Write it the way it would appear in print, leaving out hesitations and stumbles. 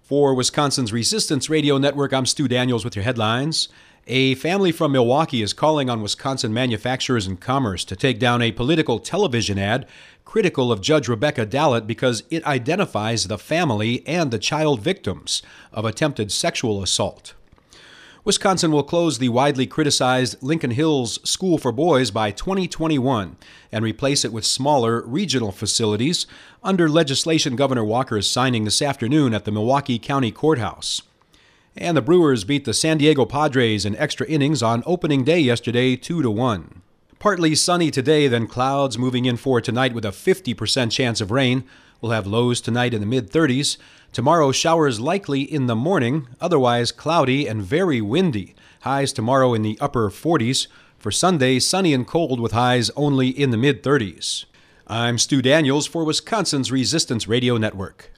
For Wisconsin's Resistance Radio Network, I'm Stu Daniels with your headlines. A family from Milwaukee is calling on Wisconsin Manufacturers and Commerce to take down a political television ad critical of Judge Rebecca Dallet because it identifies the family and the child victims of attempted sexual assault. Wisconsin will close the widely criticized Lincoln Hills School for Boys by 2021 and replace it with smaller regional facilities under legislation Governor Walker is signing this afternoon at the Milwaukee County Courthouse. And the Brewers beat the San Diego Padres in extra innings on opening day yesterday 2-1. Partly sunny today, then clouds moving in for tonight with a 50% chance of rain. We'll have lows tonight in the mid-30s. Tomorrow, showers likely in the morning, otherwise cloudy and very windy. Highs tomorrow in the upper 40s. For Sunday, sunny and cold with highs only in the mid-30s. I'm Stu Daniels for Wisconsin's Resistance Radio Network.